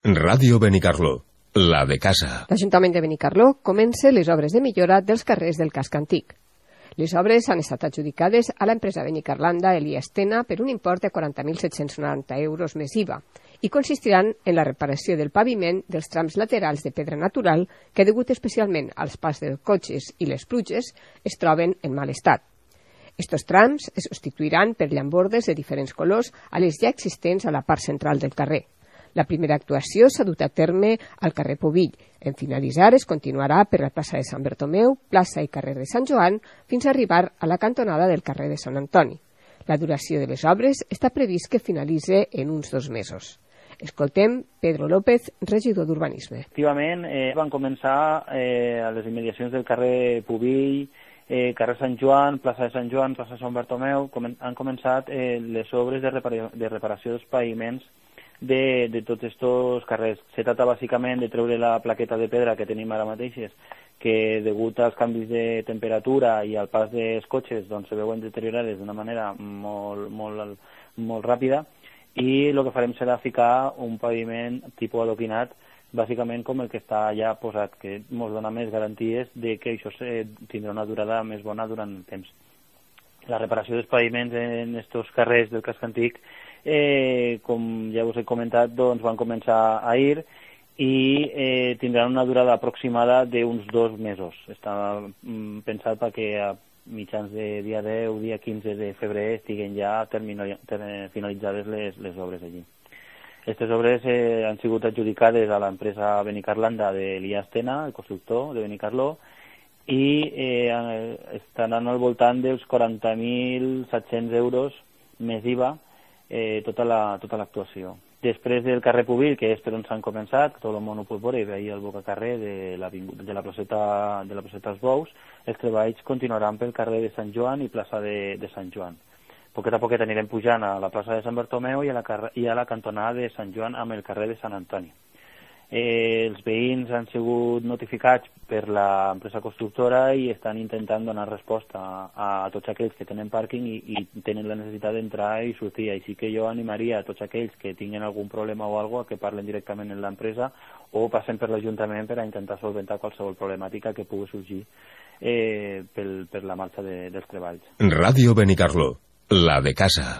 Ràdio Benicarló, la de casa. L'Ajuntament de Benicarló comença les obres de millora dels carrers del casc antic. Les obres han estat adjudicades a l'empresa Benicarlanda Elias Tena per un import de 40.790 euros més IVA i consistiran en la reparació del paviment dels trams laterals de pedra natural que, degut especialment als pas dels cotxes i les pluges, es troben en mal estat. Estos trams es substituiran per llambordes de diferents colors a les ja existents a la part central del carrer. La primera actuació s'ha dut a terme al carrer Pubill. En finalitzar es continuarà per la plaça de Sant Bartomeu, plaça i carrer de Sant Joan, fins a arribar a la cantonada del carrer de Sant Antoni. La duració de les obres està previst que finalitzi en uns 2 mesos. Escoltem Pedro López, regidor d'Urbanisme. Efectivament, van començar a les immediacions del carrer Pubill, carrer Sant Joan, plaça de Sant Joan, plaça de Sant Bartomeu, han començat les obres de reparació dels paviments de tots aquests carrers. Se trata bàsicament de treure la plaqueta de pedra que tenim ara mateixes, que degut als canvis de temperatura i al pas dels cotxes doncs se veuen deteriorades d'una manera molt ràpida, i el que farem serà ficar un paviment tipus adoquinat, bàsicament com el que està ja posat, que ens dona més garanties de que això tindrà una durada més bona durant el temps. La reparació dels paviments en aquests carrers del casc antic, com ja us he comentat, doncs van començar ahir i tindran una durada aproximada d'uns 2 mesos. Està pensat perquè a mitjans de dia 10, dia 15 de febrer estiguen ja finalitzades les obres allí. Aquestes obres han sigut adjudicades a l'empresa Benicarlanda d'Elias Tena, el constructor de Benicarló, i estaran al voltant dels 40.700 euros més IVA tota l'actuació. Després del carrer Pubill, que és per on s'han començat, tot el món ho pot veure, ve ahir al bocacarrer de la placeta dels Bous, els treballs continuaran pel carrer de Sant Joan i plaça de Sant Joan. Poquet a poquet anirem pujant a la plaça de Sant Bartomeu i a la cantonada de Sant Joan amb el carrer de Sant Antoni. Els veïns han sigut notificats per l'empresa constructora i estan intentant donar resposta a tots aquells que tenen pàrquing i tenen la necessitat d'entrar i sortir. Així que jo animaria a tots aquells que tinguin algun problema o alguna cosa que parlen directament amb l'empresa o passen per l'Ajuntament per a intentar solventar qualsevol problemàtica que pugui sorgir per la marxa dels treballs. Ràdio Benicarló, la de casa.